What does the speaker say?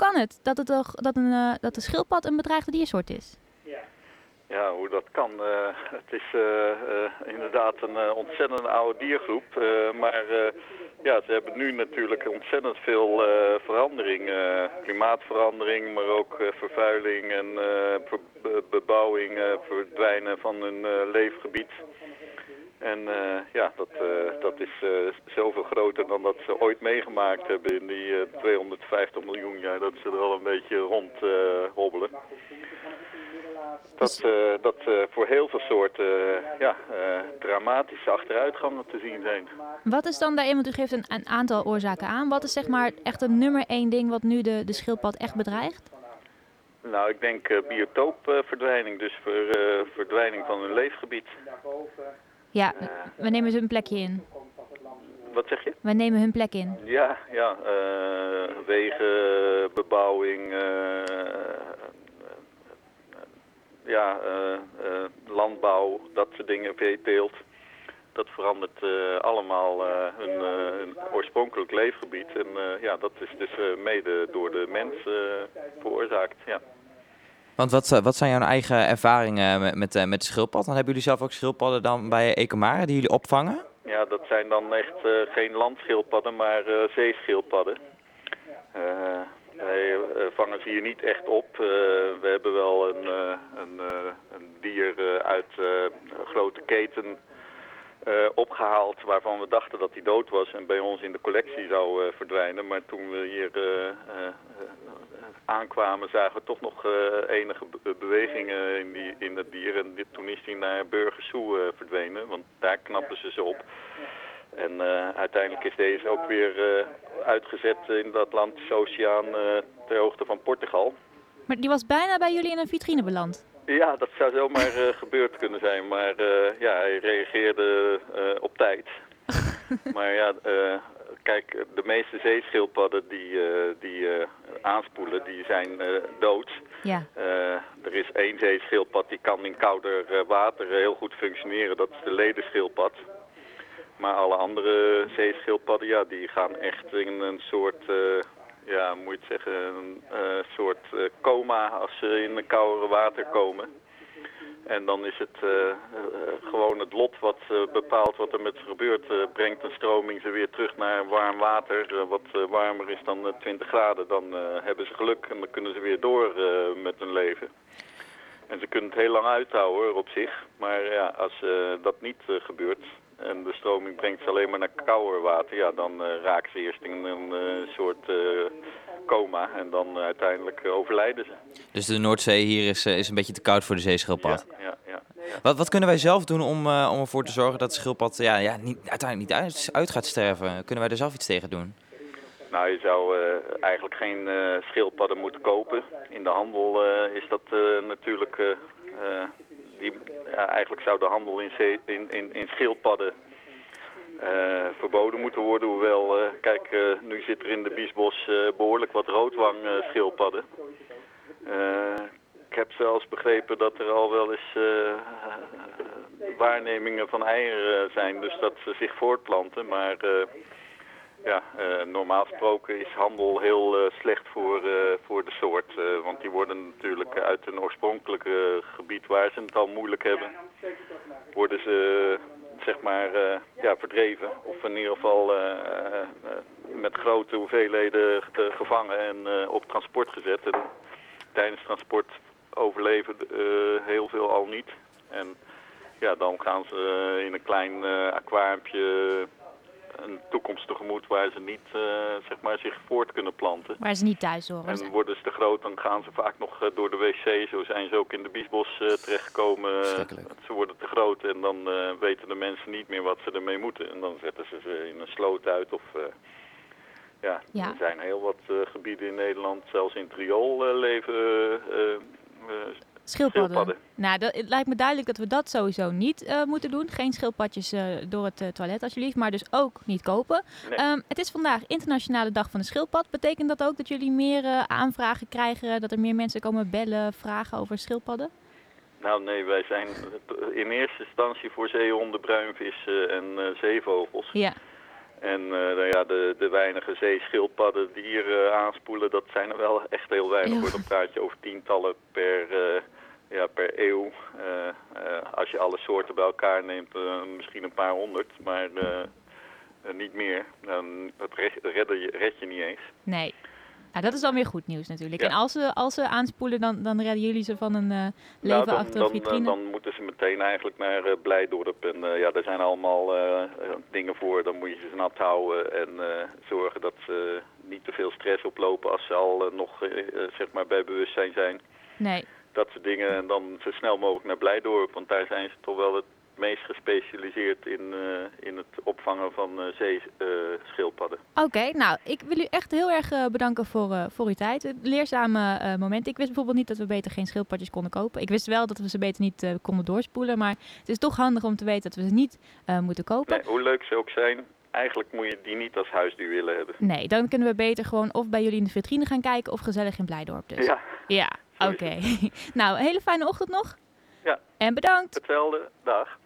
kan het dat de schildpad een bedreigde diersoort is? Ja, hoe dat kan. Het is inderdaad een ontzettend oude diergroep. Maar ja, ze hebben nu natuurlijk ontzettend veel verandering. Klimaatverandering, maar ook vervuiling en bebouwing, verdwijnen van hun leefgebied. En ja, dat is zoveel groter dan dat ze ooit meegemaakt hebben in die 250 miljoen jaar dat ze er al een beetje rond hobbelen. Dat voor heel veel soorten dramatische achteruitgangen te zien zijn. Wat is dan daarin, want u geeft een aantal oorzaken aan. Wat is zeg maar echt een nummer 1 ding wat nu de schildpad echt bedreigt? Nou, ik denk biotoopverdwijning, dus verdwijning van hun leefgebied. Ja, we nemen hun plekje in. Wat zeg je? We nemen hun plek in. Ja, wegen, bebouwing, landbouw, dat soort dingen, veeteelt. Dat verandert allemaal hun oorspronkelijk leefgebied. En dat is dus mede door de mens veroorzaakt, ja. Want wat zijn jouw eigen ervaringen met de schildpad? Dan hebben jullie zelf ook schildpadden dan bij Ecomare die jullie opvangen? Ja, dat zijn dan echt geen landschildpadden, maar zeeschildpadden. Wij vangen ze hier niet echt op. We hebben wel een dier uit een grote keten opgehaald waarvan we dachten dat hij dood was en bij ons in de collectie zou verdwijnen. Maar toen we hier aankwamen zagen we toch nog enige bewegingen in het dier. En toen is hij naar Burgersoe verdwenen, want daar knappen ze op. En uiteindelijk is deze ook weer uitgezet in de Atlantische Oceaan ter hoogte van Portugal. Maar die was bijna bij jullie in een vitrine beland. Ja, dat zou zomaar gebeurd kunnen zijn, maar hij reageerde op tijd. Maar ja, kijk, de meeste zeeschildpadden die aanspoelen, die zijn dood. Ja. Er is één zeeschildpad die kan in kouder water heel goed functioneren, dat is de ledenschildpad. Maar alle andere zeeschildpadden, die gaan echt in een soort, moet je het zeggen, een soort coma als ze in een koudere water komen. En dan is het gewoon het lot wat bepaalt wat er met ze gebeurt. Brengt een stroming ze weer terug naar warm water, wat warmer is dan 20 graden. Dan hebben ze geluk en dan kunnen ze weer door met hun leven. En ze kunnen het heel lang uithouden op zich. Maar ja, als dat niet gebeurt en de stroming brengt ze alleen maar naar kouder water, dan raken ze eerst in een soort coma en dan uiteindelijk overlijden ze. Dus de Noordzee hier is een beetje te koud voor de zeeschildpad. Ja. Wat kunnen wij zelf doen om ervoor te zorgen dat de schildpad uiteindelijk niet uit gaat sterven? Kunnen wij er zelf iets tegen doen? Nou, je zou eigenlijk geen schildpadden moeten kopen. In de handel is dat natuurlijk... eigenlijk zou de handel in schildpadden verboden moeten worden. Hoewel, nu zit er in de Biesbos behoorlijk wat roodwang schildpadden. Ik heb zelfs begrepen dat er al wel eens waarnemingen van eieren zijn, dus dat ze zich voortplanten. Maar normaal gesproken is handel heel slecht voor de soort. Want die worden natuurlijk uit een oorspronkelijke gebied waar ze het al moeilijk hebben, worden ze verdreven. Of in ieder geval met grote hoeveelheden gevangen en op transport gezet. En tijdens transport overleven heel veel al niet. En dan gaan ze in een klein aquariumpje een toekomst tegemoet waar ze niet zich voort kunnen planten. Waar ze niet thuis horen. En worden ze te groot, dan gaan ze vaak nog door de wc. Zo zijn ze ook in de Biesbos terechtgekomen. Ze worden te groot en dan weten de mensen niet meer wat ze ermee moeten. En dan zetten ze in een sloot uit of... Er zijn heel wat gebieden in Nederland, zelfs in het riool leven schildpadden. Nou, het lijkt me duidelijk dat we dat sowieso niet moeten doen. Geen schildpadjes door het toilet alsjeblieft, maar dus ook niet kopen. Nee. Het is vandaag Internationale Dag van de Schildpad. Betekent dat ook dat jullie meer aanvragen krijgen, dat er meer mensen komen bellen, vragen over schildpadden? Nou nee, wij zijn in eerste instantie voor zeehonden, bruinvissen en zeevogels. Ja. En de weinige zeeschildpadden die hier aanspoelen, dat zijn er wel echt heel weinig. Ja. Dan praat je over tientallen per eeuw. Als je alle soorten bij elkaar neemt, misschien een paar honderd, maar niet meer. Dat red je niet eens. Nee. Nou, dat is dan weer goed nieuws natuurlijk. Ja. En als ze aanspoelen, dan redden jullie ze van een leven achter een vitrine? Dan moeten ze meteen eigenlijk naar Blijdorp. En daar zijn allemaal dingen voor. Dan moet je ze nat houden en zorgen dat ze niet te veel stress oplopen als ze al nog bij bewustzijn zijn. Nee. Dat soort dingen. En dan zo snel mogelijk naar Blijdorp. Want daar zijn ze toch wel het meest gespecialiseerd in het opvangen van zeeschildpadden. Oké, nou, ik wil u echt heel erg bedanken voor uw tijd. Het leerzame moment. Ik wist bijvoorbeeld niet dat we beter geen schildpadjes konden kopen. Ik wist wel dat we ze beter niet konden doorspoelen. Maar het is toch handig om te weten dat we ze niet moeten kopen. Nee, hoe leuk ze ook zijn, eigenlijk moet je die niet als huisdier willen hebben. Nee, dan kunnen we beter gewoon of bij jullie in de vitrine gaan kijken of gezellig in Blijdorp dus. Ja, oké. Nou, een hele fijne ochtend nog. Ja. En bedankt. Hetzelfde. Dag.